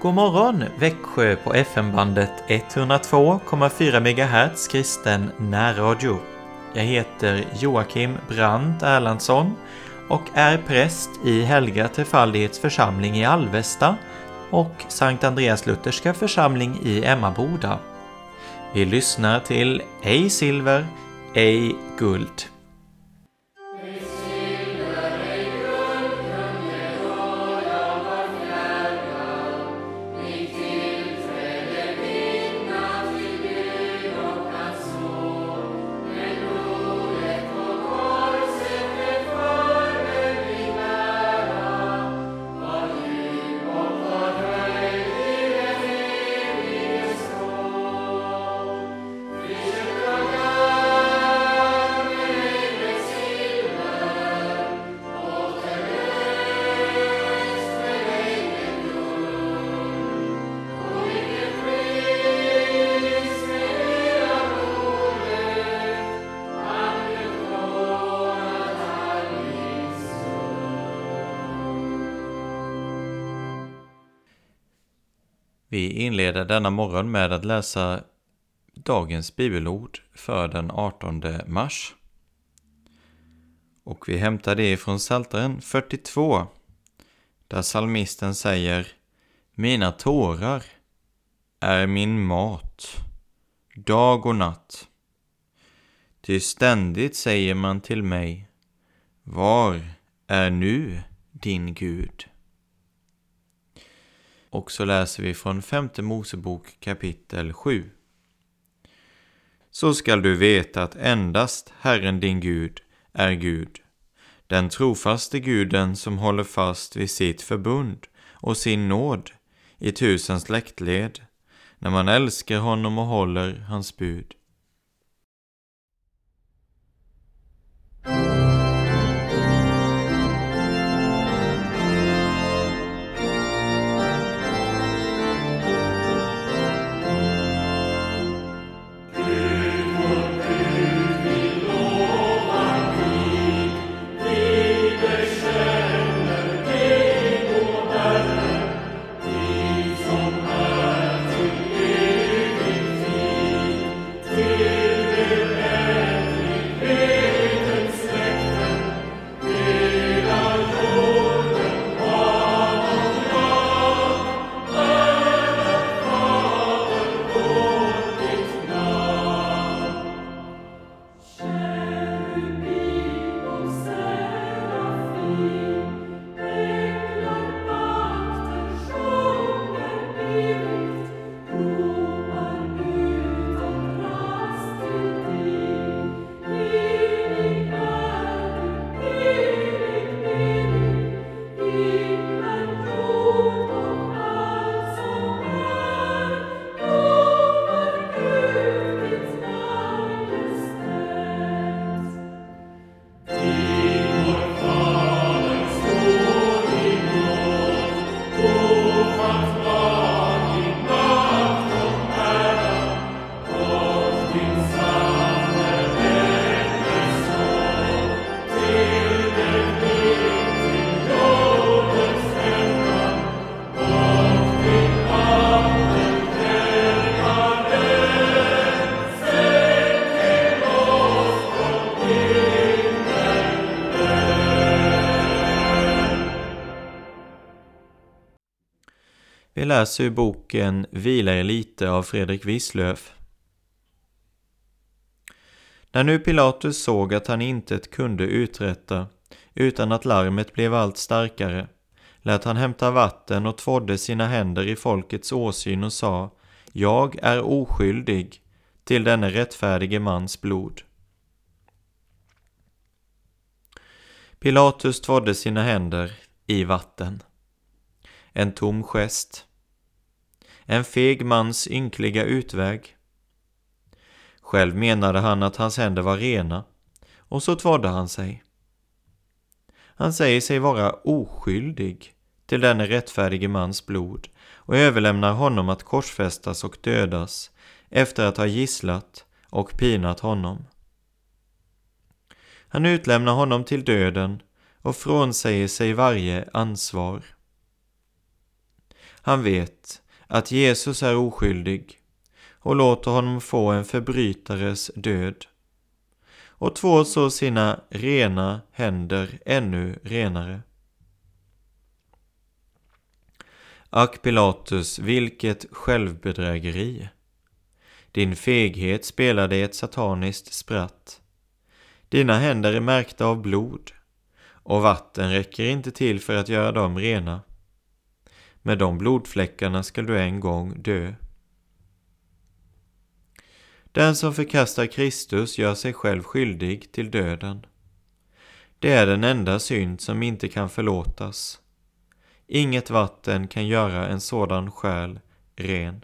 God morgon Växjö på FM-bandet 102,4 MHz kristen närradio. Jag heter Joakim Brandt Erlandsson och är präst i Helga Trefaldighets församling i Alvesta och Sankt Andreas Lutherska församling i Emmaboda. Vi lyssnar till Ej silver, ej guld. Vi inleder denna morgon med att läsa dagens bibelord för den 18 mars. Och vi hämtar det från Psaltaren 42, där psalmisten säger: Mina tårar är min mat, dag och natt. Ty ständigt säger man till mig: Var är nu din Gud? Och så läser vi från 5:e Mosebok kapitel 7. Så skall du veta att endast Herren din Gud är Gud, den trofaste Guden som håller fast vid sitt förbund och sin nåd i 1000 släktled, när man älskar honom och håller hans bud. Vi läser ur boken Vila er lite av Fredrik Wislöf. När nu Pilatus såg att han intet kunde uträtta, utan att larmet blev allt starkare, lät han hämta vatten och tvådde sina händer i folkets åsyn och sa: Jag är oskyldig till denne rättfärdige mans blod. Pilatus tvådde sina händer i vatten. En tom gest. En feg mans ynkliga utväg. Själv menade han att hans händer var rena, och så tvådde han sig. Han säger sig vara oskyldig till denne rättfärdige mans blod och överlämnar honom att korsfästas och dödas efter att ha gisslat och pinat honom. Han utlämnar honom till döden och frånsäger sig varje ansvar. Han vet att Jesus är oskyldig och låter honom få en förbrytares död och tvår så sina rena händer ännu renare. Ack Pilatus, vilket självbedrägeri! Din feghet spelar dig ett sataniskt spratt. Dina händer är märkta av blod, och vatten räcker inte till för att göra dem rena. Med de blodfläckarna ska du en gång dö. Den som förkastar Kristus gör sig själv skyldig till döden. Det är den enda synd som inte kan förlåtas. Inget vatten kan göra en sådan själ ren.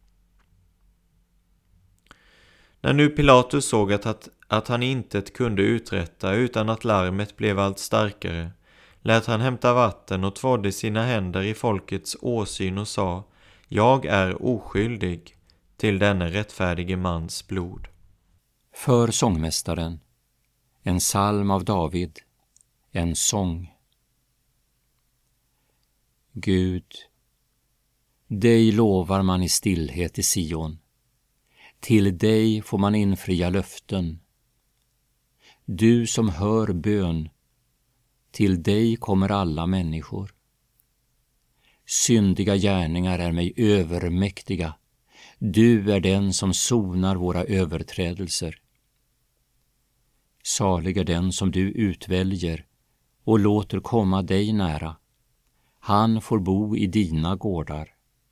När nu Pilatus såg att han intet kunde uträtta utan att larmet blev allt starkare, lät han hämta vatten och tvådde sina händer i folkets åsyn och sa: Jag är oskyldig till denne rättfärdige mans blod. För sångmästaren, en psalm av David, en sång. Gud, dig lovar man i stillhet i Sion. Till dig får man infria löften. Du som hör bön, till dig kommer alla människor. Syndiga gärningar är mig övermäktiga. Du är den som sonar våra överträdelser. Salig är den som du utväljer och låter komma dig nära. Han får bo i dina gårdar.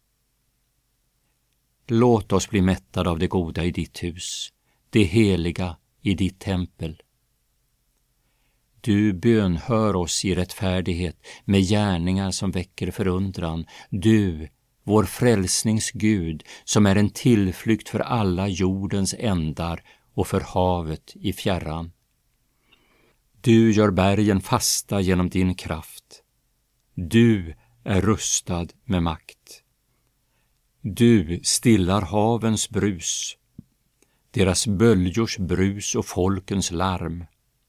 Låt oss bli mättade av det goda i ditt hus, det heliga i ditt tempel. Du bönhör oss i rättfärdighet med gärningar som väcker förundran. Du, vår frälsnings Gud, som är en tillflykt för alla jordens ändar och för havet i fjärran. Du gör bergen fasta genom din kraft. Du är rustad med makt. Du stillar havens brus, deras böljors brus och folkens larm.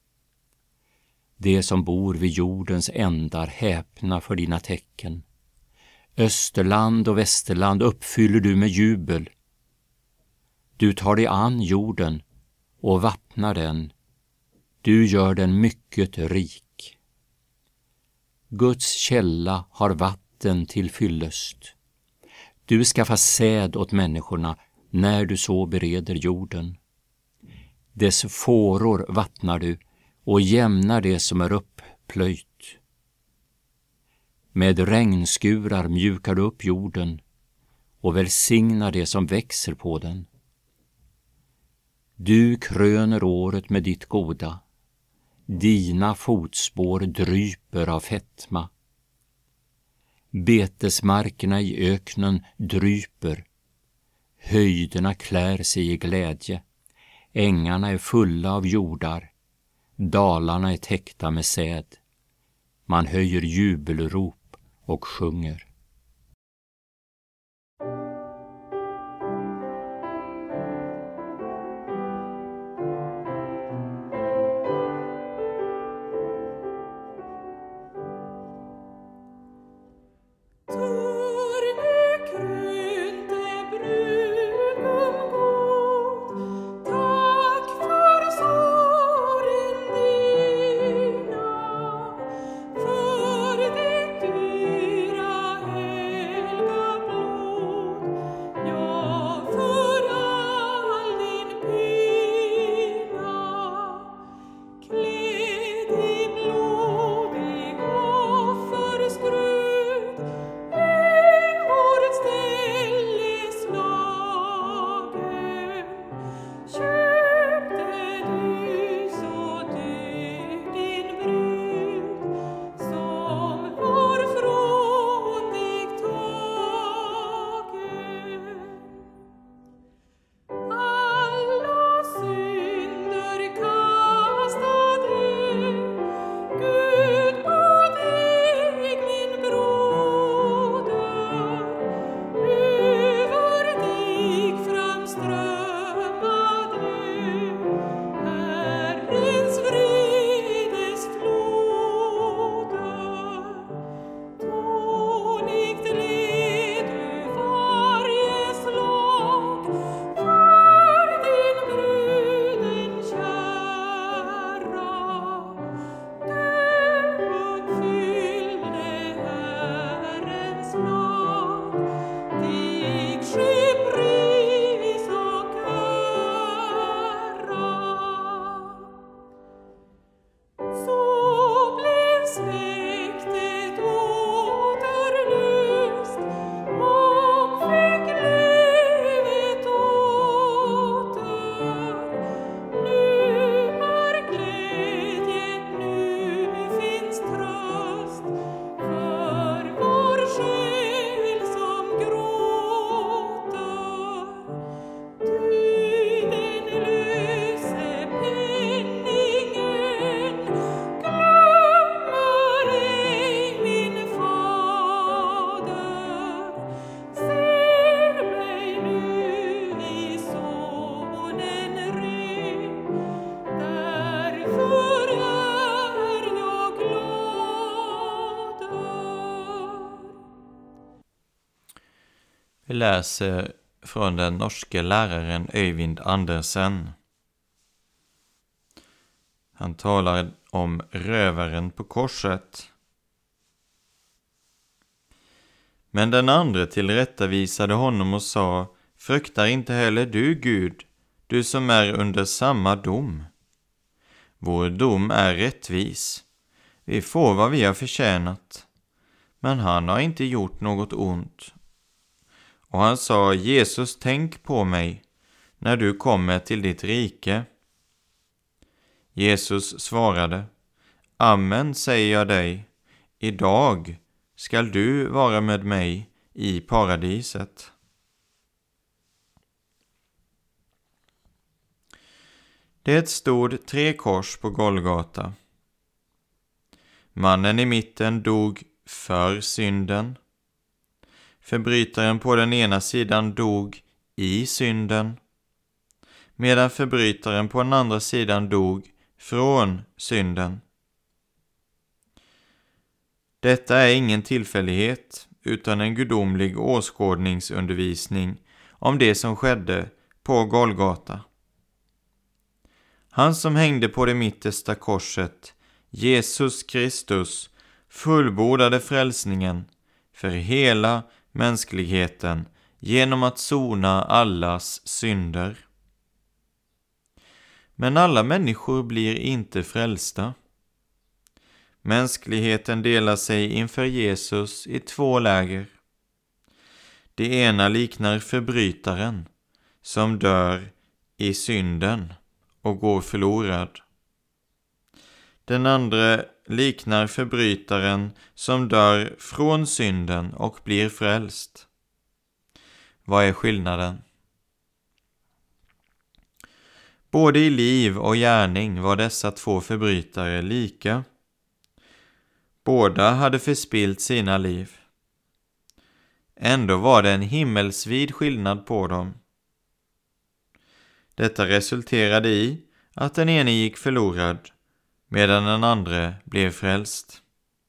De som bor vid jordens ändar häpna för dina tecken. Österland och västerland uppfyller du med jubel. Du tar dig an jorden och vattnar den. Du gör den mycket rik. Guds källa har vatten till fyllest. Du skaffar säd åt människorna när du så bereder jorden. Dess fåror vattnar du och jämnar det som är upplöjt. Med regnskurar mjukar du upp jorden och välsignar det som växer på den. Du kröner året med ditt goda. Dina fotspår dryper av fetma. Betesmarkerna i öknen dryper. Höjderna klär sig i glädje. Ängarna är fulla av jordar. Dalarna är täckta med säd. Man höjer jubelrop och sjunger. Vi läser från den norske läraren Øyvind Andersen. Han talar om rövaren på korset. Men den andre tillrättavisade honom och sa: fruktar inte heller du Gud, du som är under samma dom. Vår dom är rättvis. Vi får vad vi har förtjänat. Men han har inte gjort något ont. Och han sa: Jesus, tänk på mig när du kommer till ditt rike. Jesus svarade: amen säger jag dig, idag skall du vara med mig i paradiset. Det stod 3 kors på Golgata. Mannen i mitten dog för synden. Förbrytaren på den ena sidan dog i synden, medan förbrytaren på den andra sidan dog från synden. Detta är ingen tillfällighet, utan en gudomlig åskådningsundervisning om det som skedde på Golgata. Han som hängde på det mittersta korset, Jesus Kristus, fullbordade frälsningen för hela mänskligheten genom att sona allas synder. Men alla människor blir inte frälsta. Mänskligheten delar sig inför Jesus i 2 läger. Det ena liknar förbrytaren som dör i synden och går förlorad. Den andra liknar förbrytaren som dör från synden och blir frälst. Vad är skillnaden? Både i liv och gärning var dessa 2 förbrytare lika. Båda hade förspilt sina liv. Ändå var det en himmelsvid skillnad på dem. Detta resulterade i att den ene gick förlorad, medan den andra blev frälst.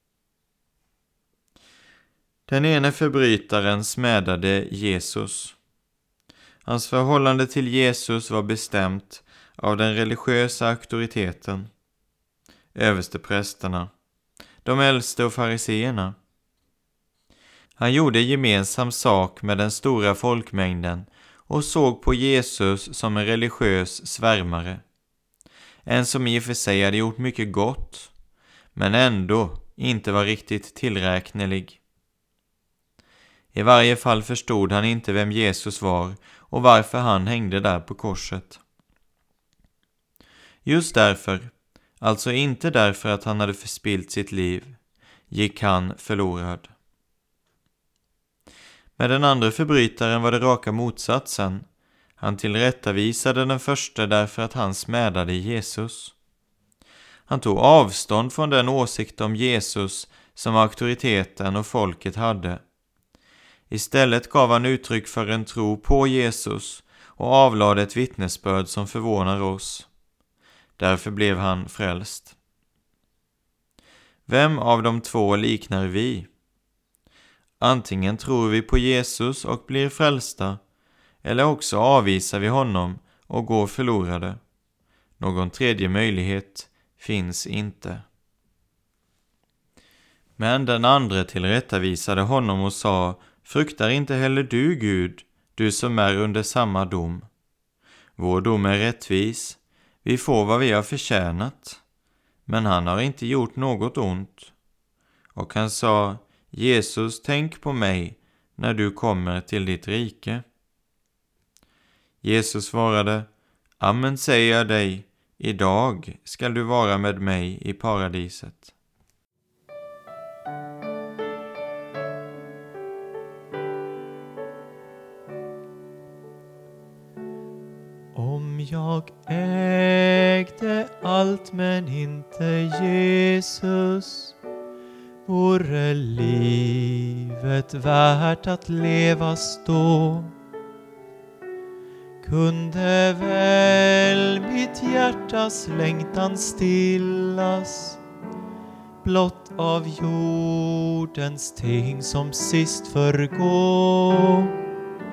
Den ene förbrytaren smädade Jesus. Hans förhållande till Jesus var bestämt av den religiösa auktoriteten, översteprästerna, de äldste och fariseerna. Han gjorde gemensam sak med den stora folkmängden och såg på Jesus som en religiös svärmare. En som i och för sig hade gjort mycket gott, men ändå inte var riktigt tillräknelig. I varje fall förstod han inte vem Jesus var och varför han hängde där på korset. Just därför, alltså inte därför att han hade förspilt sitt liv, gick han förlorad. Med den andra förbrytaren var det raka motsatsen. Han tillrättavisade den första därför att han smädade Jesus. Han tog avstånd från den åsikt om Jesus som auktoriteten och folket hade. Istället gav han uttryck för en tro på Jesus och avlade ett vittnesbörd som förvånar oss. Därför blev han frälst. Vem av de 2 liknar vi? Antingen tror vi på Jesus och blir frälsta, eller också avvisar vi honom och går förlorade. Någon tredje möjlighet finns inte. Men den andra tillrättavisade honom och sa: fruktar inte heller du Gud, du som är under samma dom. Vår dom är rättvis, vi får vad vi har förtjänat. Men han har inte gjort något ont. Och han sa: Jesus, tänk på mig när du kommer till ditt rike. Jesus svarade: amen säger jag dig, idag skall du vara med mig i paradiset. Om jag ägde allt men inte Jesus, vore livet värt att levas då? Kunde väl mitt hjärtas längtan stillas blott av jordens ting som sist förgå?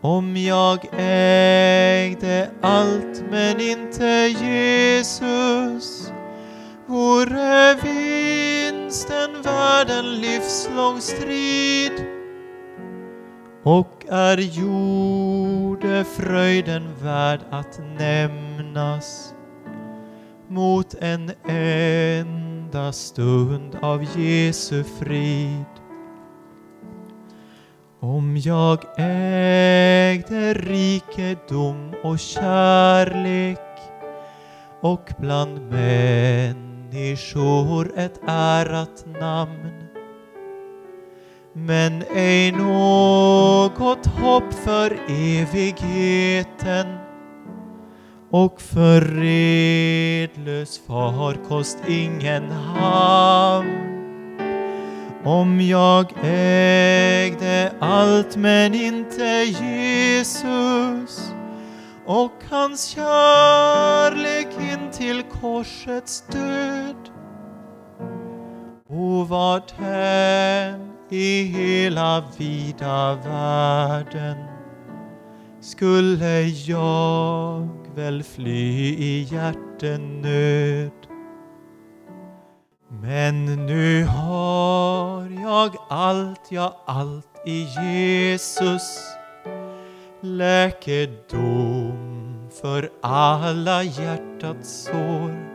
Om jag ägde allt men inte Jesus, vore vinsten värd en livslång strid. Och är jordefröjden värd att nämnas mot en enda stund av Jesu frid. Om jag ägde rikedom och kärlek och bland människor ett ärat namn, men ej något hopp för evigheten och för redlös farkost ingen hamn. Om jag ägde allt men inte Jesus och hans kärlek in till korsets död, och vart hem i hela vida världen skulle jag väl fly i hjärtenöd. Men nu har jag allt i Jesus, läkedom för alla hjärtats sår.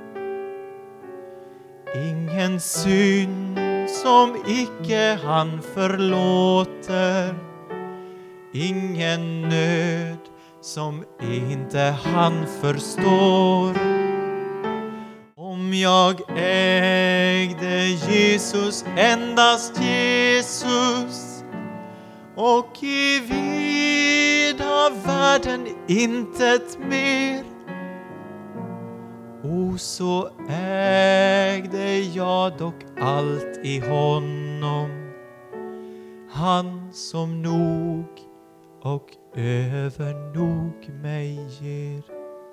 Ingen synd som icke han förlåter, ingen nöd som inte han förstår. Om jag ägde Jesus, endast Jesus, och i vida världen intet mer, och så ägde jag dock allt i honom, han som nog och övernog mig ger.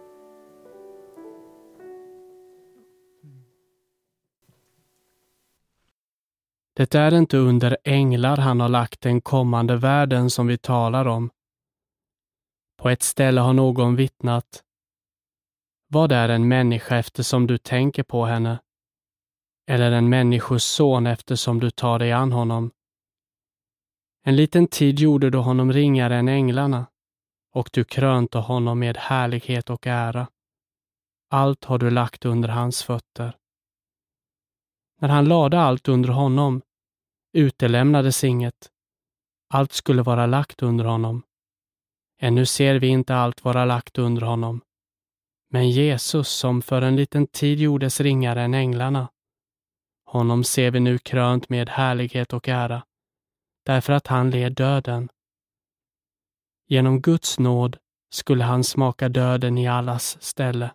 Det är inte under änglar han har lagt den kommande världen som vi talar om. På ett ställe har någon vittnat: vad är en människa eftersom du tänker på henne? Eller en människors son eftersom du tar dig an honom? En liten tid gjorde du honom ringare än änglarna, och du krönte honom med härlighet och ära. Allt har du lagt under hans fötter. När han lade allt under honom, utelämnades inget. Allt skulle vara lagt under honom. Ännu ser vi inte allt vara lagt under honom. Men Jesus, som för en liten tid gjordes ringare än änglarna, honom ser vi nu krönt med härlighet och ära, därför att han led döden. Genom Guds nåd skulle han smaka döden i allas ställe.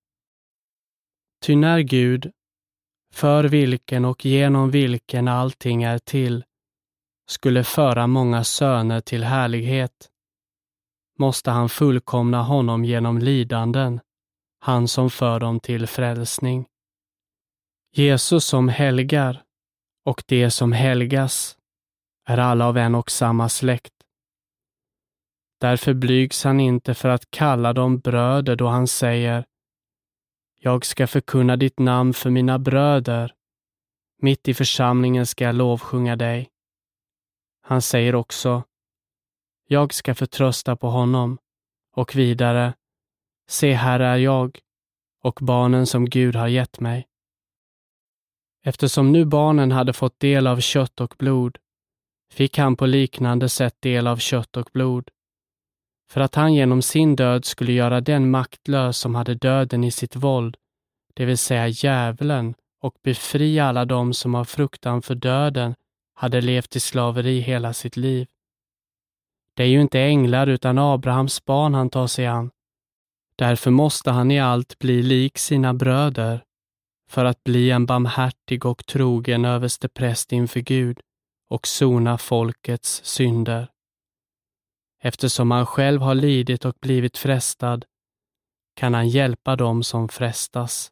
Ty när Gud, för vilken och genom vilken allting är till, skulle föra många söner till härlighet, måste han fullkomna honom genom lidanden, han som för dem till frälsning. Jesus som helgar och det som helgas är alla av en och samma släkt. Därför blygs han inte för att kalla dem bröder då han säger: jag ska förkunna ditt namn för mina bröder. Mitt i församlingen ska jag lovsjunga dig. Han säger också: jag ska förtrösta på honom. Och vidare: se, här är jag och barnen som Gud har gett mig. Eftersom nu barnen hade fått del av kött och blod, fick han på liknande sätt del av kött och blod, för att han genom sin död skulle göra den maktlös som hade döden i sitt våld, det vill säga djävulen, och befria alla dem som av fruktan för döden hade levt i slaveri hela sitt liv. Det är ju inte änglar utan Abrahams barn han tar sig an. Därför måste han i allt bli lik sina bröder, för att bli en barmhärtig och trogen överstepräst inför Gud och sona folkets synder. Eftersom han själv har lidit och blivit frestad, kan han hjälpa dem som frestas.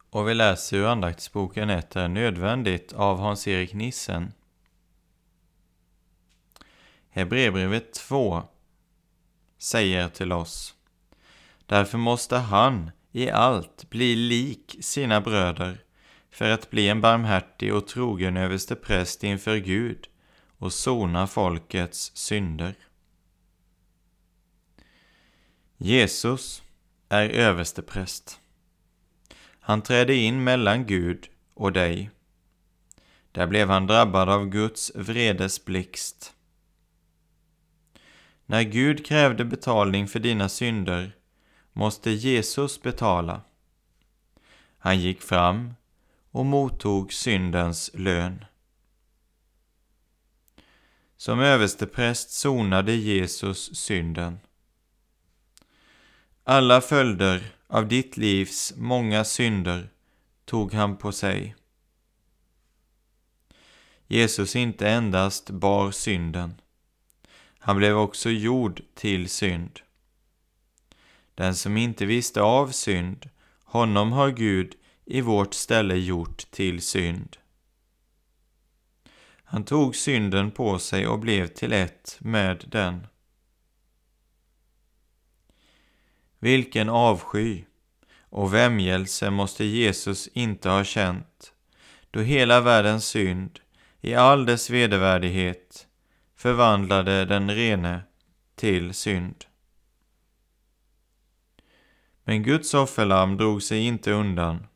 Och vi läser ur andaktsboken Ett är nödvändigt av Hans-Erik Nissen. Hebreerbrevet 2 säger till oss: därför måste han i allt bli lik sina bröder för att bli en barmhärtig och trogen överstepräst inför Gud och sona folkets synder. Jesus är överstepräst. Han trädde in mellan Gud och dig. Där blev han drabbad av Guds vredes blixt. När Gud krävde betalning för dina synder måste Jesus betala. Han gick fram och mottog syndens lön. Som överstepräst sonade Jesus synden. Alla följder av ditt livs många synder tog han på sig. Jesus inte endast bar synden. Han blev också gjord till synd. Den som inte visste av synd, honom har Gud i vårt ställe gjort till synd. Han tog synden på sig och blev till ett med den. Vilken avsky och vämjelse måste Jesus inte ha känt, då hela världens synd i all dess vedervärdighet förvandlade den rene till synd. Men Guds offerlamm drog sig inte undan.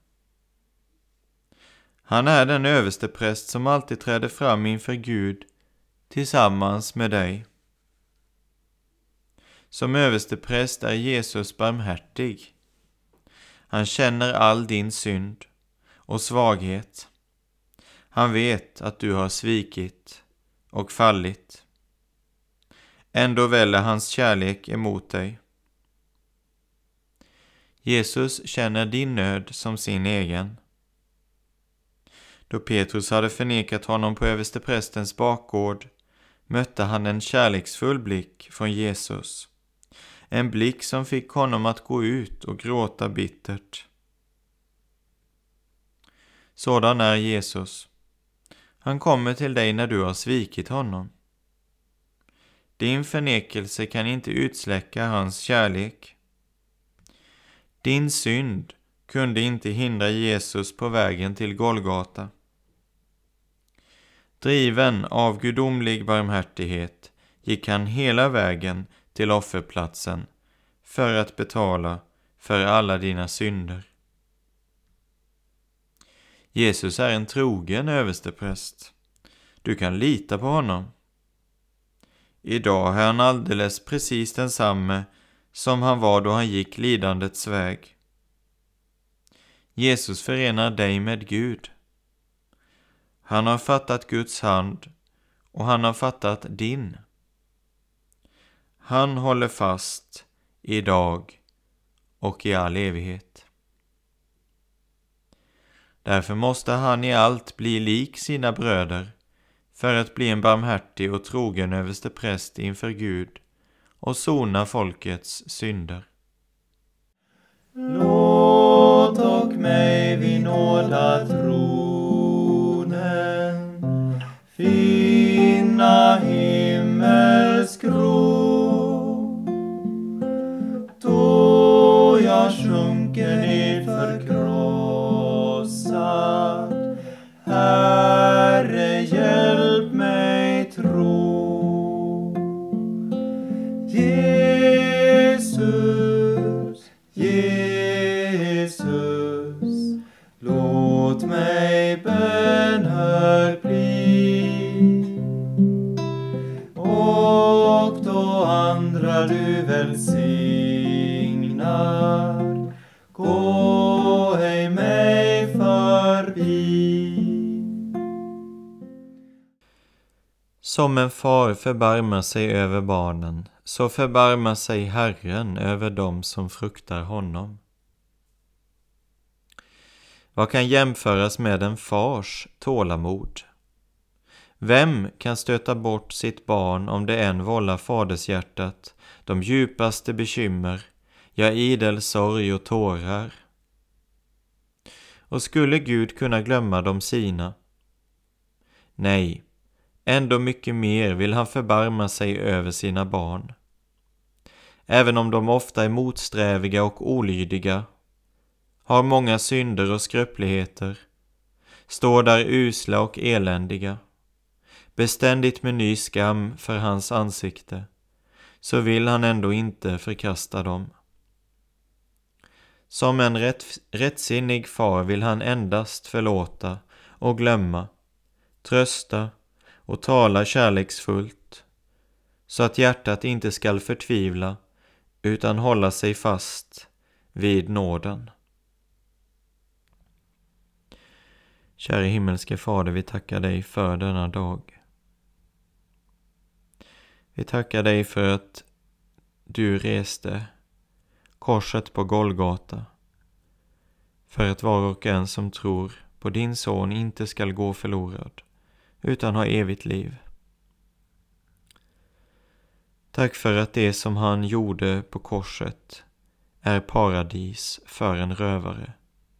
Han är den överstepräst som alltid träder fram inför Gud tillsammans med dig. Som överstepräst är Jesus barmhärtig. Han känner all din synd och svaghet. Han vet att du har svikit och fallit. Ändå väller hans kärlek emot dig. Jesus känner din nöd som sin egen. Då Petrus hade förnekat honom på översteprästens bakgård mötte han en kärleksfull blick från Jesus. En blick som fick honom att gå ut och gråta bittert. Sådan är Jesus. Han kommer till dig när du har svikit honom. Din förnekelse kan inte utsläcka hans kärlek. Din synd kunde inte hindra Jesus på vägen till Golgata. Driven av gudomlig barmhärtighet gick han hela vägen till offerplatsen för att betala för alla dina synder. Jesus är en trogen överstepräst. Du kan lita på honom. Idag är han alldeles precis densamme som han var då han gick lidandets väg. Jesus förenar dig med Gud. Han har fattat Guds hand och han har fattat din. Han håller fast idag och i all evighet. Därför måste han i allt bli lik sina bröder för att bli en barmhärtig och trogen överstepräst inför Gud och sona folkets synder. Låt och mig vid nåda tronen finna himmelsk ro, då jag sjunker ner förkrossad. Herre, hjälp mig tro. Jesus, Jesus, låt mig bönhörd bli, och då andra du välsignar, gå ej mig förbi. Som en far förbarmar sig över barnen, så förbarmar sig Herren över dem som fruktar honom. Vad kan jämföras med en fars tålamod? Vem kan stöta bort sitt barn om det än vållar fadershjärtat de djupaste bekymmer, ja idel sorg och tårar? och skulle Gud kunna glömma de sina? Nej, ändå mycket mer vill han förbarma sig över sina barn. Även om de ofta är motsträviga och olydiga, har många synder och skröpligheter, står där usla och eländiga, beständigt med ny skam för hans ansikte, så vill han ändå inte förkasta dem. Som en rättsinnig far vill han endast förlåta och glömma, trösta och tala kärleksfullt, så att hjärtat inte skall förtvivla utan hålla sig fast vid nåden. Kära himmelske Fader, vi tackar dig för denna dag. Vi tackar dig för att du reste korset på Golgata, för att var och en som tror på din son inte skall gå förlorad, utan ha evigt liv. Tack för att det som han gjorde på korset är paradis för en rövare.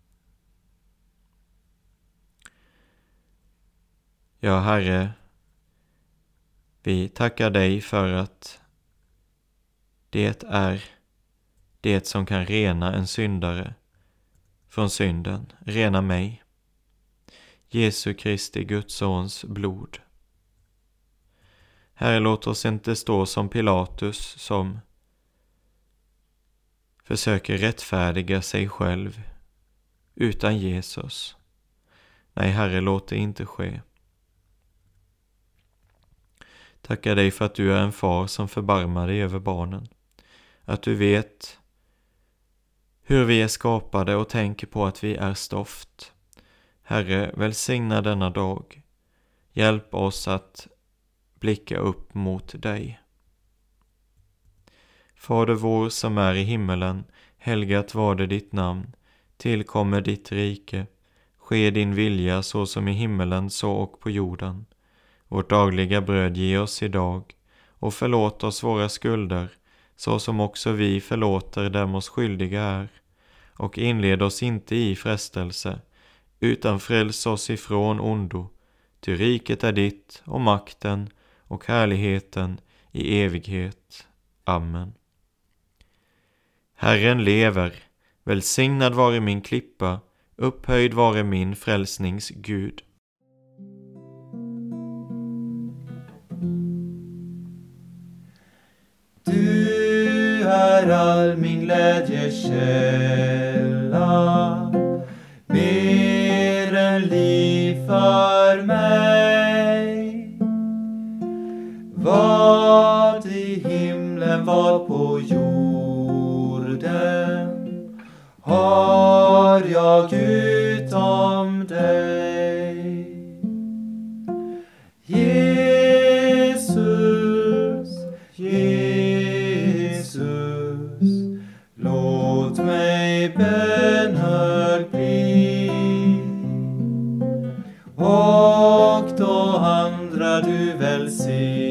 Ja, Herre, vi tackar dig för att det är det som kan rena en syndare från synden, rena mig. Jesu Kristi, Guds sons blod. Herre, låt oss inte stå som Pilatus som försöker rättfärdiga sig själv utan Jesus. Nej, Herre, låt det inte ske. Tackar dig för att du är en far som förbarmar dig över barnen. Att du vet hur vi är skapade och tänker på att vi är stoft. Herre, välsigna denna dag. Hjälp oss att blicka upp mot dig. Fader vår som är i himmelen, helgat varde ditt namn. Tillkommer ditt rike. Ske din vilja så som i himmelen så och på jorden. Vårt dagliga bröd ge oss idag och förlåt oss våra skulder så som också vi förlåter dem oss skyldiga är. Och inled oss inte i frestelse utan fräls oss ifrån ondo. Ty riket är ditt och makten och härligheten i evighet. Amen. Herren lever, välsignad vare min klippa, upphöjd vare min frälsnings Gud. Du är all min glädjekälla, mer än liv för mig. Vad i himlen, vad på jorden har jag utom dig? Jesus, låt mig bönhörd bli, och då andra du välsignar.